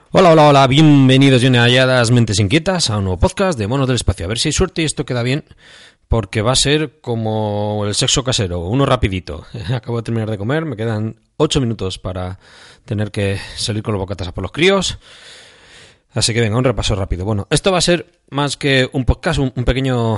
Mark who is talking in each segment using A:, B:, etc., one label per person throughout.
A: Hola, hola, hola, bienvenidos y halladas mentes inquietas a un nuevo podcast de Monos del Espacio. A ver si hay suerte y esto queda bien, porque va a ser como el sexo casero, uno rapidito. Acabo de terminar de comer, me quedan 8 minutos para tener que salir con los bocatas a por los críos. Así que venga, un repaso rápido. Bueno, esto va a ser más que un podcast, un pequeño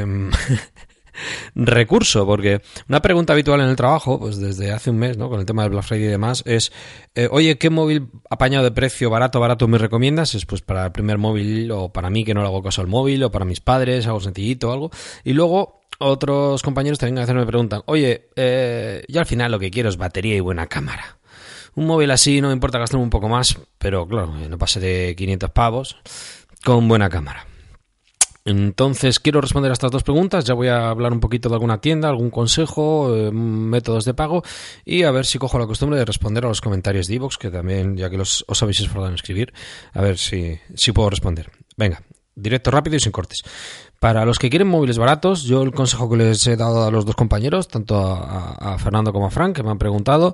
A: recurso, porque una pregunta habitual en el trabajo, pues desde hace un mes, ¿no? Con el tema del Black Friday y demás, es oye, ¿qué móvil apañado de precio, barato me recomiendas? Es pues para el primer móvil, o para mí que no le hago caso al móvil, o para mis padres, algo sencillito o algo. Y luego otros compañeros también a veces me preguntan, oye, yo al final lo que quiero es batería y buena cámara. Un móvil así no me importa gastarme un poco más, pero claro, no pase de 500 pavos con buena cámara. Entonces quiero responder a estas dos preguntas. Ya voy a hablar un poquito de alguna tienda, algún consejo, métodos de pago, y a ver si cojo la costumbre de responder a los comentarios de iVoox, que también, ya que os habéis esforzado en escribir, a ver si puedo responder. Venga, directo, rápido y sin cortes. Para los que quieren móviles baratos, yo el consejo que les he dado a los dos compañeros, tanto a Fernando como a Frank, que me han preguntado,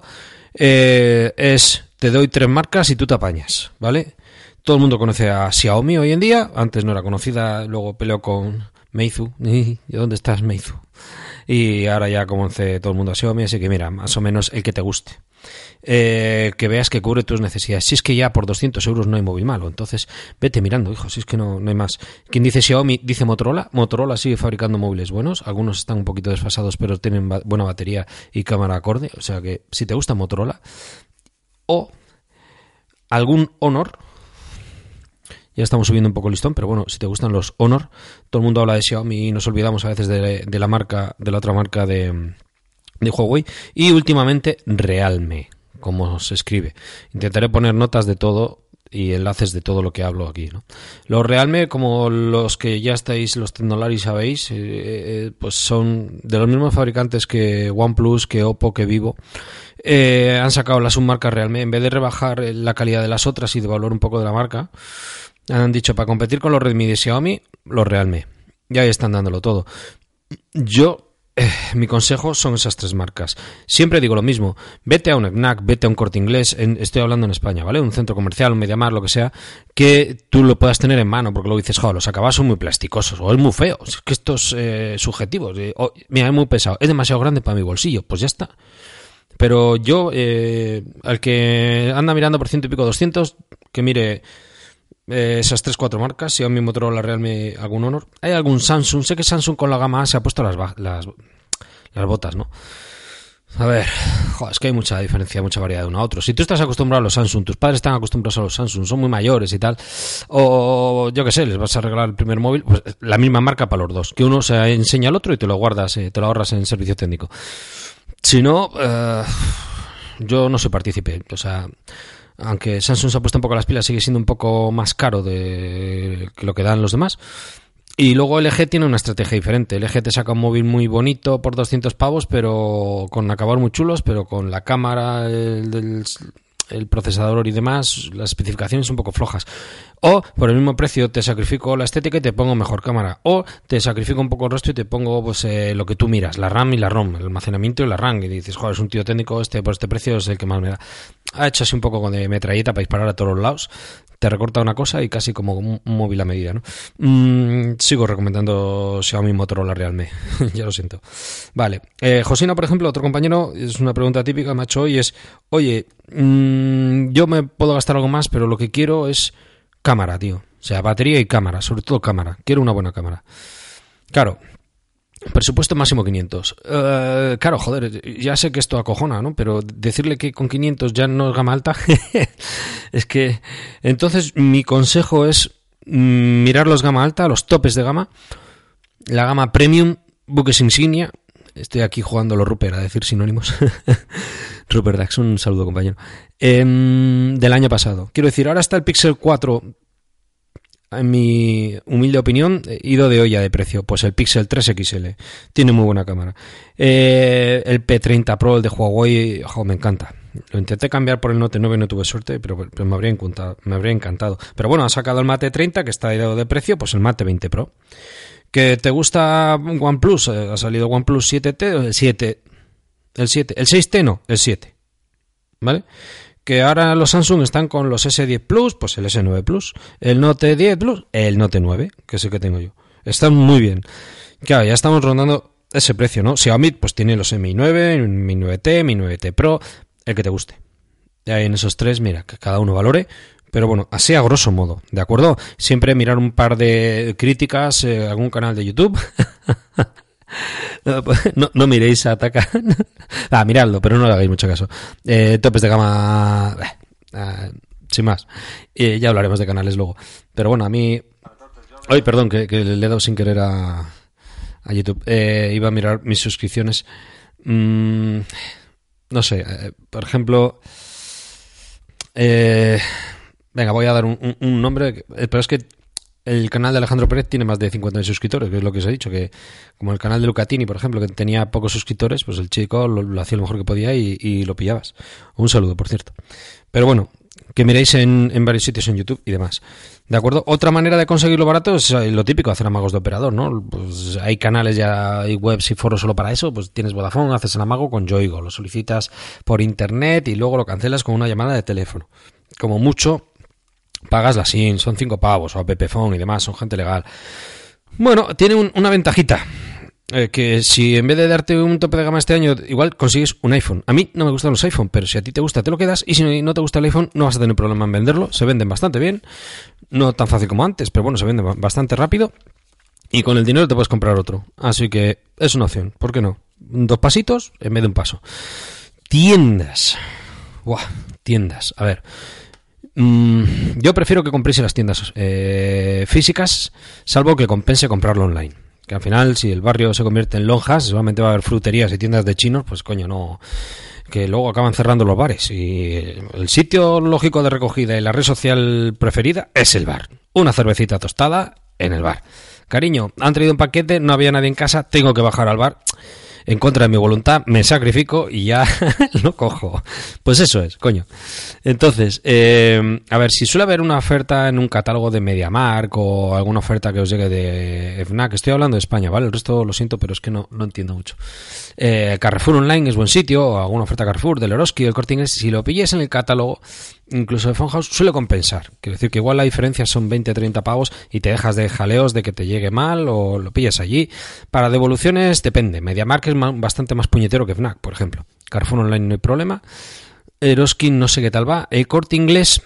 A: es: te doy 3 marcas y tú te apañas, ¿vale? Todo el mundo conoce a Xiaomi hoy en día. Antes no era conocida, luego peleó con Meizu. ¿Y dónde estás, Meizu? Y ahora ya conoce todo el mundo a Xiaomi, así que mira, más o menos el que te guste. Que veas que cubre tus necesidades. Si es que ya por 200 euros no hay móvil malo, entonces vete mirando, hijo, si es que no hay más. Quien dice Xiaomi dice Motorola. Motorola sigue fabricando móviles buenos, algunos están un poquito desfasados, pero tienen buena batería y cámara acorde, o sea que si te gusta Motorola o algún Honor. Ya estamos subiendo un poco el listón, pero bueno, si te gustan los Honor, todo el mundo habla de Xiaomi y nos olvidamos a veces de la marca, de la otra marca de Huawei. Y últimamente Realme, como se escribe. Intentaré poner notas de todo y enlaces de todo lo que hablo aquí, ¿no? Los Realme, como los que ya estáis, los Tecnolari sabéis, pues son de los mismos fabricantes que OnePlus, que Oppo, que Vivo. Han sacado la submarca Realme. En vez de rebajar la calidad de las otras y devaluar un poco de la marca, han dicho, para competir con los Redmi de Xiaomi, los Realme. Y ahí están dándolo todo. Mi consejo son esas 3 marcas. Siempre digo lo mismo. Vete a un FNAC, vete a un Corte Inglés, estoy hablando en España, ¿vale? Un centro comercial, un MediaMarkt, lo que sea, que tú lo puedas tener en mano, porque luego dices, joder, los acabados son muy plasticosos, o es muy feo, es que esto es subjetivo. Mira, es muy pesado, es demasiado grande para mi bolsillo, pues ya está. Pero yo, al que anda mirando por 100 y pico 200, que mire esas 3-4 marcas: Xiaomi, Motorola, Realme, algún Honor. Hay algún Samsung. Sé que Samsung con la gama A se ha puesto las botas, ¿no? A ver, joder, es que hay mucha diferencia, mucha variedad de uno a otro. Si tú estás acostumbrado a los Samsung, tus padres están acostumbrados a los Samsung, son muy mayores y tal, o yo qué sé, les vas a regalar el primer móvil, pues la misma marca para los dos, que uno se enseña al otro y te lo guardas, te lo ahorras en servicio técnico. Si no, yo no soy partícipe, o sea, aunque Samsung se ha puesto un poco las pilas, sigue siendo un poco más caro de que lo que dan los demás. Y luego LG tiene una estrategia diferente. LG te saca un móvil muy bonito por 200 pavos, pero con acabados muy chulos, pero con la cámara, el procesador y demás, las especificaciones un poco flojas. O por el mismo precio te sacrifico la estética y te pongo mejor cámara. O te sacrifico un poco el resto y te pongo pues lo que tú miras, la RAM y la ROM, el almacenamiento y la RAM. Y dices, joder, es un tío técnico, por este precio es el que más me da. Ha hecho así un poco de metralleta para disparar a todos los lados. Te recorta una cosa y casi como un móvil a medida, ¿no? Sigo recomendando Xiaomi, Motorola, Realme. Ya lo siento. Vale. Josina, por ejemplo, otro compañero, es una pregunta típica, me ha hecho hoy, es: oye, yo me puedo gastar algo más, pero lo que quiero es cámara, tío. O sea, batería y cámara, sobre todo cámara. Quiero una buena cámara. Claro. Presupuesto máximo 500. Claro, joder, ya sé que esto acojona, ¿no? Pero decirle que con 500 ya no es gama alta, es que... Entonces, mi consejo es mirar los gama alta, los topes de gama, la gama premium, buques insignia. Estoy aquí jugando los Rupert a decir sinónimos. Rupert Dax, un saludo, compañero. Del año pasado. Quiero decir, ahora está el Pixel 4... En mi humilde opinión, ido de olla de precio. Pues el Pixel 3 XL tiene muy buena cámara. El P30 Pro, el de Huawei, me encanta. Lo intenté cambiar por el Note 9 y no tuve suerte, pero me habría encantado. Pero bueno, ha sacado el Mate 30, que está ido de precio, pues el Mate 20 Pro. ¿Que te gusta OnePlus? Ha salido OnePlus 7T, el 7. El 6T no, el 7. ¿Vale? que ahora los Samsung están con los S10 Plus, pues el S9 Plus, el Note 10 Plus, el Note 9, que es el que tengo yo. Están muy bien. Claro, ya estamos rondando ese precio, ¿no? Xiaomi pues tiene los Mi 9, Mi 9T, Mi 9T Pro, el que te guste. Y ahí en esos tres, mira, que cada uno valore. Pero bueno, así a grosso modo, ¿de acuerdo? Siempre mirar un par de críticas, algún canal de YouTube. No miréis a atacar. Miradlo, pero no le hagáis mucho caso. Topes de gama, sin más. Ya hablaremos de canales luego. Pero bueno, a mí... Ay, perdón, que le he dado sin querer a YouTube. Iba a mirar mis suscripciones. No sé, por ejemplo... venga, voy a dar un nombre, pero es que el canal de Alejandro Pérez tiene más de 50.000 suscriptores, que es lo que os he dicho, que como el canal de Lucatini, por ejemplo, que tenía pocos suscriptores, pues el chico lo hacía lo mejor que podía y lo pillabas. Un saludo, por cierto. Pero bueno, que miréis en varios sitios en YouTube y demás. ¿De acuerdo? Otra manera de conseguirlo barato es lo típico, hacer amagos de operador, ¿no? Pues hay canales ya, hay webs y foros solo para eso, pues tienes Vodafone, haces el amago con Yoigo, lo solicitas por internet y luego lo cancelas con una llamada de teléfono. Como mucho... pagas la SIM, son 5 pavos, o a Pepephone y demás, son gente legal. Bueno, tiene una ventajita, que si en vez de darte un tope de gama este año, igual consigues un iPhone. A mí no me gustan los iPhone, pero si a ti te gusta, te lo quedas, y si no te gusta el iPhone, no vas a tener problema en venderlo. Se venden bastante bien, no tan fácil como antes, pero bueno, se venden bastante rápido, y con el dinero te puedes comprar otro. Así que es una opción, ¿por qué no? 2 pasitos en vez de un paso. Tiendas. Tiendas, a ver... yo prefiero que compréis en las tiendas físicas, salvo que compense comprarlo online. Que al final, si el barrio se convierte en lonjas, solamente va a haber fruterías y tiendas de chinos, pues coño, no. Que luego acaban cerrando los bares. Y el sitio lógico de recogida y la red social preferida es el bar. Una cervecita tostada en el bar. Cariño, han traído un paquete, no había nadie en casa, tengo que bajar al bar. En contra de mi voluntad, me sacrifico y ya lo cojo. Pues eso es, coño. Entonces, a ver, si suele haber una oferta en un catálogo de MediaMarkt o alguna oferta que os llegue de Fnac, estoy hablando de España, ¿vale? El resto lo siento, pero es que no entiendo mucho. Carrefour Online es buen sitio, o alguna oferta Carrefour, del Eroski, el Corte Inglés, si lo pilles en el catálogo, incluso de Funhouse, suele compensar. Quiero decir que igual la diferencia son 20-30 pavos y te dejas de jaleos de que te llegue mal o lo pillas allí. Para devoluciones depende. MediaMarkt es bastante más puñetero que Fnac, por ejemplo. Carrefour Online no hay problema. Eroski no sé qué tal va. El Corte Inglés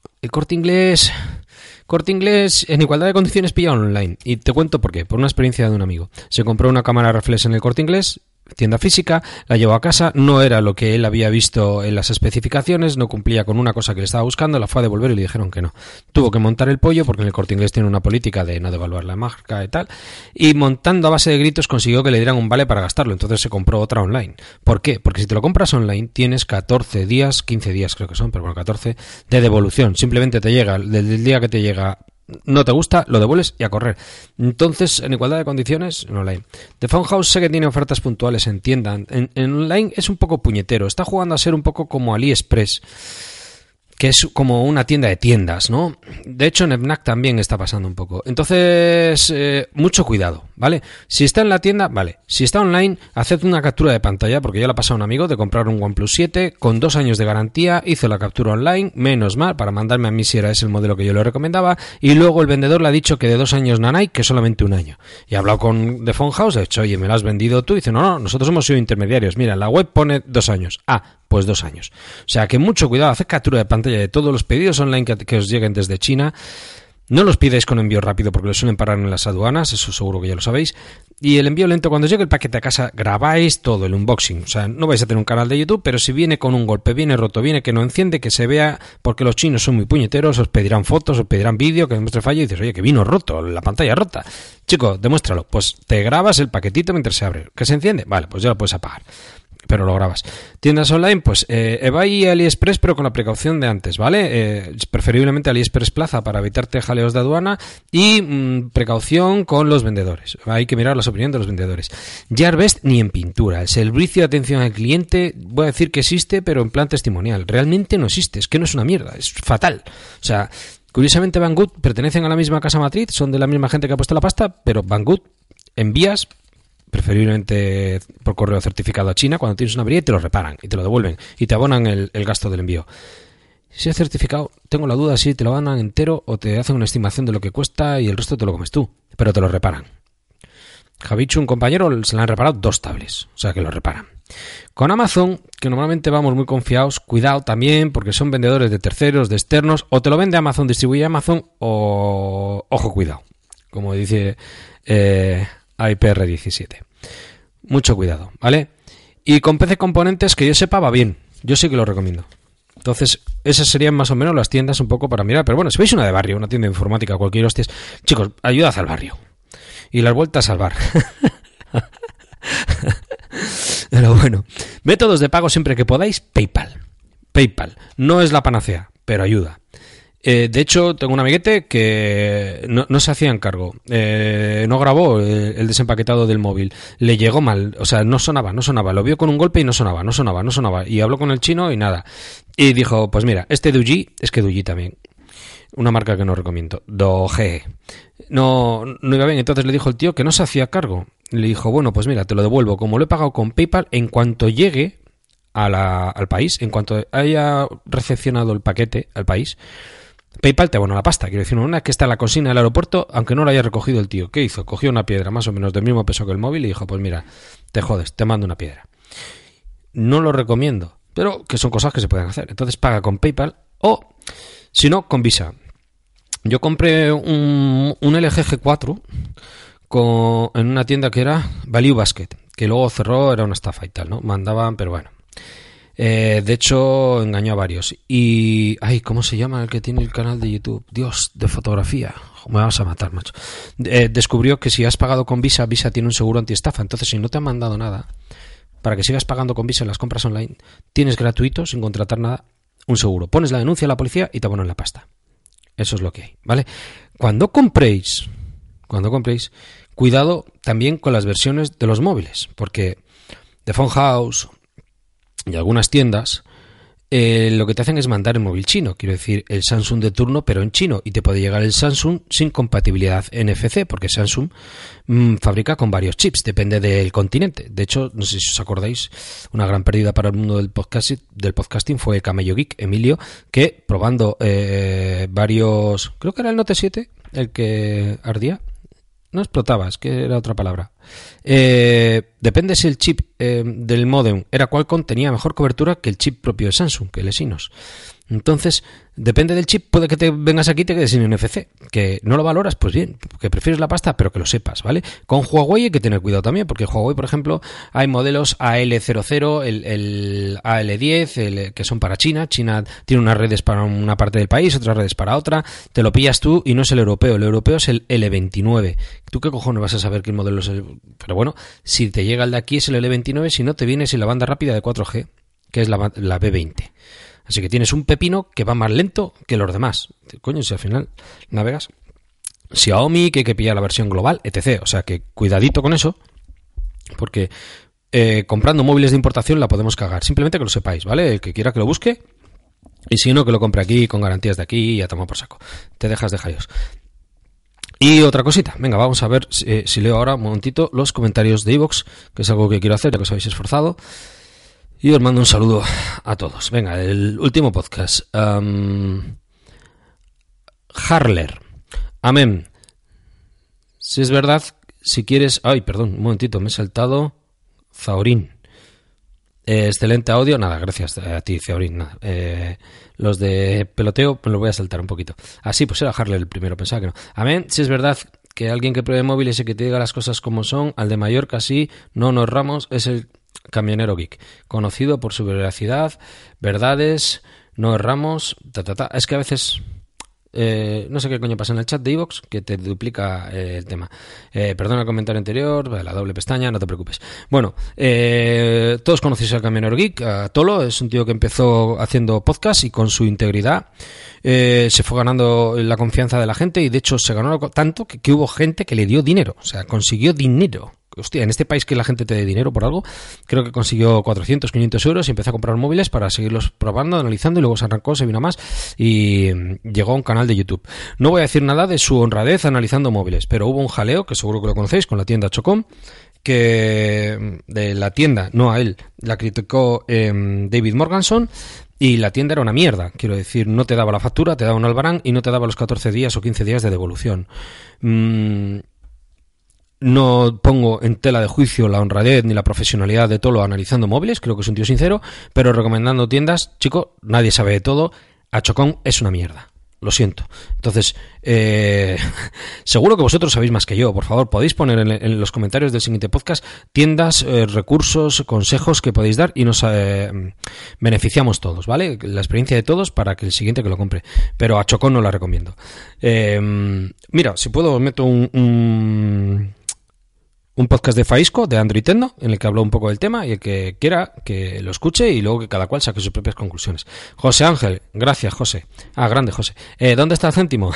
A: en igualdad de condiciones pilla online. Y te cuento por qué. Por una experiencia de un amigo. Se compró una cámara reflex en el Corte Inglés, tienda física, la llevó a casa, no era lo que él había visto en las especificaciones, no cumplía con una cosa que le estaba buscando, la fue a devolver y le dijeron que no. Tuvo que montar el pollo porque en el Corte Inglés tiene una política de no devaluar la marca y tal, y montando a base de gritos consiguió que le dieran un vale para gastarlo, entonces se compró otra online. ¿Por qué? Porque si te lo compras online tienes 14 días, 15 días creo que son, pero bueno, 14 de devolución, simplemente te llega, desde el día que te llega no te gusta, lo devuelves y a correr. Entonces, en igualdad de condiciones, en online. The Funhouse sé que tiene ofertas puntuales en tienda. En online es un poco puñetero. Está jugando a ser un poco como AliExpress, que es como una tienda de tiendas, ¿no? De hecho, en Fnac también está pasando un poco. Entonces, mucho cuidado, ¿vale? Si está en la tienda, vale. Si está online, haced una captura de pantalla, porque ya le ha pasado a un amigo de comprar un OnePlus 7 con 2 años de garantía, hizo la captura online, menos mal, para mandarme a mí si era ese el modelo que yo le recomendaba, y luego el vendedor le ha dicho que de 2 años no hay, que solamente 1 año. Y ha hablado con The Funhouse, ha dicho, oye, ¿me lo has vendido tú? Y dice, no, nosotros hemos sido intermediarios. Mira, en la web pone 2 años. Pues 2 años. O sea que mucho cuidado, haced captura de pantalla de todos los pedidos online que os lleguen desde China. No los pidáis con envío rápido porque los suelen parar en las aduanas, eso seguro que ya lo sabéis. Y el envío lento, cuando llegue el paquete a casa, grabáis todo el unboxing. O sea, no vais a tener un canal de YouTube, pero si viene con un golpe, viene roto, viene que no enciende, que se vea, porque los chinos son muy puñeteros, os pedirán fotos, os pedirán vídeo, que demuestre fallo y dices, oye, que vino roto, la pantalla rota. Chico, demuéstralo. Pues te grabas el paquetito mientras se abre. ¿Que se enciende? Vale, pues ya lo puedes apagar. Pero lo grabas. Tiendas online, pues eBay y AliExpress, pero con la precaución de antes, ¿vale? Preferiblemente AliExpress Plaza para evitarte jaleos de aduana y precaución con los vendedores. Hay que mirar las opiniones de los vendedores. Gearbest ni en pintura. El servicio de atención al cliente, voy a decir que existe, pero en plan testimonial. Realmente no existe, es que no es una mierda, es fatal. O sea, curiosamente Banggood pertenecen a la misma casa matriz, son de la misma gente que ha puesto la pasta, pero Banggood envías preferiblemente por correo certificado a China cuando tienes una avería y te lo reparan y te lo devuelven y te abonan el gasto del envío. Si es certificado, tengo la duda si te lo dan entero o te hacen una estimación de lo que cuesta y el resto te lo comes tú, pero te lo reparan. Javichu, un compañero, se le han reparado 2 tablets, o sea que lo reparan. Con Amazon, que normalmente vamos muy confiados, cuidado también porque son vendedores de terceros, de externos, o te lo vende Amazon, distribuye Amazon, o ojo, cuidado, como dice IPR17. Mucho cuidado, ¿vale? Y con PC Componentes, que yo sepa, va bien. Yo sí que lo recomiendo. Entonces, esas serían más o menos las tiendas un poco para mirar. Pero bueno, si veis una de barrio, una tienda de informática, cualquier hostias, chicos, ayudad al barrio. Y las vueltas al bar. Pero bueno, métodos de pago siempre que podáis, PayPal. PayPal. No es la panacea, pero ayuda. De hecho, tengo un amiguete que no se hacía encargo. No grabó el desempaquetado del móvil. Le llegó mal. O sea, no sonaba. Lo vio con un golpe y no sonaba. Y habló con el chino y nada. Y dijo, pues mira, este Douyi, es que Douyi también. Una marca que no recomiendo. Doge. No iba bien. Entonces le dijo el tío que no se hacía cargo. Le dijo, bueno, pues mira, te lo devuelvo. Como lo he pagado con PayPal, en cuanto llegue al país, en cuanto haya recepcionado el paquete al país, PayPal te abona la pasta. Quiero decir, una que está en la consigna del aeropuerto, aunque no lo haya recogido el tío. ¿Qué hizo? Cogió una piedra más o menos del mismo peso que el móvil y dijo, pues mira, te jodes, te mando una piedra. No lo recomiendo, pero que son cosas que se pueden hacer. Entonces paga con PayPal o, si no, con Visa. Yo compré un LG G4 en una tienda que era Value Basket, que luego cerró, era una estafa y tal, ¿no? Mandaban, pero bueno. De hecho, engañó a varios. Y... ay, ¿cómo se llama el que tiene el canal de YouTube? Dios, de fotografía. Me vas a matar, macho. Descubrió que si has pagado con Visa, Visa tiene un seguro antiestafa. Entonces, si no te han mandado nada, para que sigas pagando con Visa en las compras online, tienes gratuito, sin contratar nada, un seguro. Pones la denuncia a la policía y te abonan la pasta. Eso es lo que hay, ¿vale? Cuando compréis, cuidado también con las versiones de los móviles, porque The Phone House y algunas tiendas lo que te hacen es mandar el móvil chino, quiero decir, el Samsung de turno, pero en chino, y te puede llegar el Samsung sin compatibilidad NFC, porque Samsung fabrica con varios chips, depende del continente. De hecho, no sé si os acordáis, una gran pérdida para el mundo del podcasting fue Camello Geek, Emilio, que probando varios, creo que era el Note 7, el que ardía. No explotaba, es que era otra palabra. Depende si el chip del módem era Qualcomm, tenía mejor cobertura que el chip propio de Samsung, que el Exynos. Entonces, depende del chip, puede que te vengas aquí y te quedes sin NFC. Que no lo valoras, pues bien, que prefieres la pasta, pero que lo sepas, ¿vale? Con Huawei hay que tener cuidado también, porque Huawei, por ejemplo, hay modelos AL00, el AL10, que son para China. China tiene unas redes para una parte del país, otras redes para otra. Te lo pillas tú y no es el europeo es el L29. ¿Tú qué cojones vas a saber qué modelo es el...? Pero bueno, si te llega el de aquí es el L29, si no te vienes en la banda rápida de 4G, que es la B20. Así que tienes un pepino que va más lento que los demás. Coño, si al final navegas Xiaomi, que hay que pillar la versión global, etc. O sea que cuidadito con eso, porque comprando móviles de importación la podemos cagar. Simplemente que lo sepáis, ¿vale? El que quiera que lo busque, y si no, que lo compre aquí con garantías de aquí y a tomar por saco. Te dejas de jallos. Y otra cosita, venga, vamos a ver si leo ahora un momentito los comentarios de iVoox, que es algo que quiero hacer, ya que os habéis esforzado. Y os mando un saludo a todos. Venga, el último podcast. Harler. Amén. Si es verdad, si quieres... ay, perdón, un momentito, me he saltado. Zaurín. Excelente audio. Nada, gracias a ti, Zaurín. Nada. Los de peloteo, pues los voy a saltar un poquito. Así, pues era Harler el primero, pensaba que no. Amén. Si es verdad que alguien que pruebe móviles y que te diga las cosas como son, al de Mallorca sí, no nos ramos, es el Camionero Geek, conocido por su veracidad, verdades, no erramos, Es que a veces no sé qué coño pasa en el chat de iVoox que te duplica el tema. Perdona el comentario anterior, la doble pestaña, no te preocupes. Bueno, todos conocéis al Camionero Geek, a Tolo, es un tío que empezó haciendo podcast y con su integridad se fue ganando la confianza de la gente, y de hecho se ganó tanto que hubo gente que le dio dinero, o sea, consiguió dinero. Hostia, en este país que la gente te dé dinero por algo, creo que consiguió 400, 500 euros y empezó a comprar móviles para seguirlos probando, analizando, y luego se arrancó, se vino más y llegó a un canal de YouTube. No voy a decir nada de su honradez analizando móviles, pero hubo un jaleo, que seguro que lo conocéis, con la tienda Chocom, que de la tienda, no a él, la criticó David Morganson, y la tienda era una mierda, quiero decir, no te daba la factura, te daba un albarán y no te daba los 14 días o 15 días de devolución. No pongo en tela de juicio la honradez ni la profesionalidad de Tolo analizando móviles, creo que es un tío sincero, pero recomendando tiendas, chico, nadie sabe de todo, Achocón es una mierda. Lo siento. Entonces, seguro que vosotros sabéis más que yo. Por favor, podéis poner en los comentarios del siguiente podcast tiendas, recursos, consejos que podéis dar y nos beneficiamos todos, ¿vale? La experiencia de todos para que el siguiente que lo compre. Pero a Chocón no la recomiendo. Mira, si puedo meto un podcast de Faisco, de Android Tecno, en el que habló un poco del tema y el que quiera que lo escuche y luego que cada cual saque sus propias conclusiones. José Ángel, gracias José. Ah, grande José. ¿Dónde está el céntimo?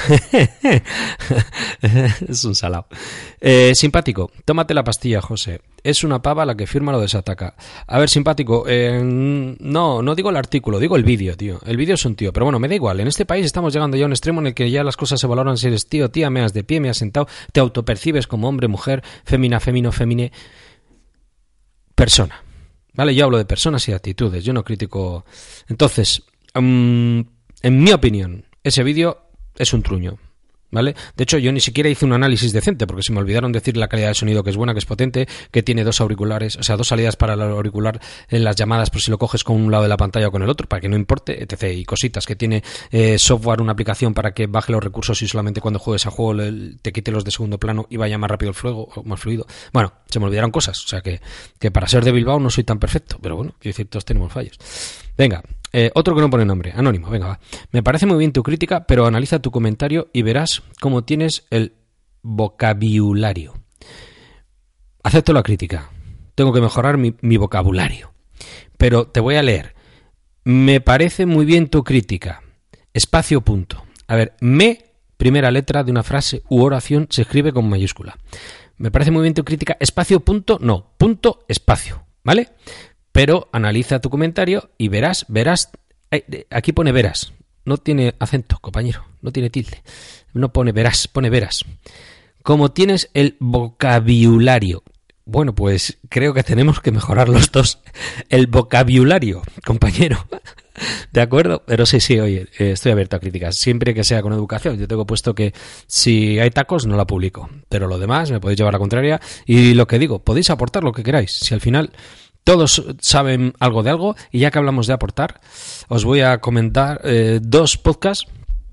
A: Es un salado. Simpático, tómate la pastilla, José. Es una pava la que firma lo de Sataka. A ver, simpático, no digo el artículo, digo el vídeo, tío. El vídeo es un tío, pero bueno, me da igual. En este país estamos llegando ya a un extremo en el que ya las cosas se valoran si eres tío, tía, meas de pie, me has sentado, te autopercibes como hombre, mujer, fémina, femino, femine, persona. ¿Vale? Yo hablo de personas y actitudes, yo no critico. Entonces, en mi opinión, ese vídeo es un truño. ¿Vale? De hecho, yo ni siquiera hice un análisis decente porque se me olvidaron decir la calidad del sonido, que es buena, que es potente, que tiene dos auriculares, o sea, dos salidas para el auricular en las llamadas por si lo coges con un lado de la pantalla o con el otro, para que no importe, etc. Y cositas, que tiene software, una aplicación para que baje los recursos y solamente cuando juegues a juego te quite los de segundo plano y vaya más rápido el fuego, o más fluido. Bueno, se me olvidaron cosas, o sea que para ser de Bilbao no soy tan perfecto, pero bueno, quiero decir, todos tenemos fallos. Venga. Otro que no pone nombre, anónimo, venga, va. Me parece muy bien tu crítica, pero analiza tu comentario y verás cómo tienes el vocabulario. Acepto la crítica. Tengo que mejorar mi vocabulario. Pero te voy a leer. Me parece muy bien tu crítica. Espacio, punto. A ver, primera letra de una frase u oración se escribe con mayúscula. Me parece muy bien tu crítica. Espacio, punto, no. Punto, espacio. ¿Vale? Pero analiza tu comentario y verás, aquí pone verás, no tiene acento, compañero, no tiene tilde, no pone verás, pone verás. Como tienes el vocabulario, bueno, pues creo que tenemos que mejorar los dos el vocabulario, compañero. ¿De acuerdo? Pero sí, oye, estoy abierto a críticas, siempre que sea con educación. Yo tengo puesto que si hay tacos no la publico, pero lo demás me podéis llevar a la contraria y lo que digo, podéis aportar lo que queráis, si al final todos saben algo de algo. Y ya que hablamos de aportar, os voy a comentar 2 podcasts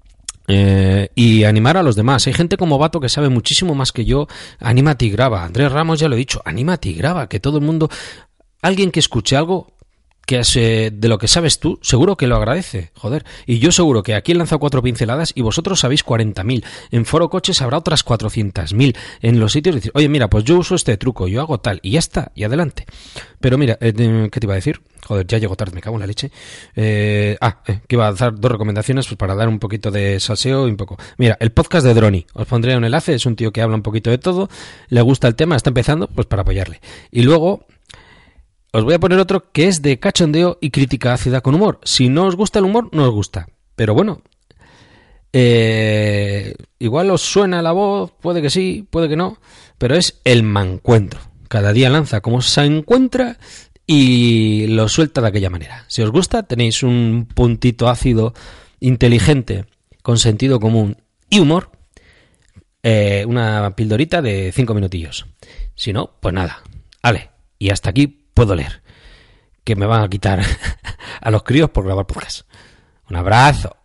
A: y animar a los demás. Hay gente como Bato que sabe muchísimo más que yo. Anímate y graba. Andrés Ramos ya lo he dicho, anímate y graba, que todo el mundo, alguien que escuche algo que es, de lo que sabes tú, seguro que lo agradece, joder. Y yo seguro que aquí he lanzado 4 pinceladas y vosotros sabéis 40.000. En Foro Coches habrá otras 400.000. En los sitios decir, oye, mira, pues yo uso este truco, yo hago tal, y ya está, y adelante. Pero mira, ¿qué te iba a decir? Joder, ya llego tarde, me cago en la leche. Que iba a dar 2 recomendaciones pues para dar un poquito de salseo y un poco. Mira, el podcast de Droni, os pondré un enlace, es un tío que habla un poquito de todo, le gusta el tema, está empezando, pues para apoyarle. Y luego os voy a poner otro que es de cachondeo y crítica ácida con humor. Si no os gusta el humor, no os gusta. Pero bueno, igual os suena la voz, puede que sí, puede que no, pero es el mancuentro. Cada día lanza como se encuentra y lo suelta de aquella manera. Si os gusta, tenéis un puntito ácido, inteligente, con sentido común y humor, una pildorita de 5 minutillos. Si no, pues nada. Ale, y hasta aquí puedo leer, que me van a quitar a los críos por grabar podcast. Un abrazo.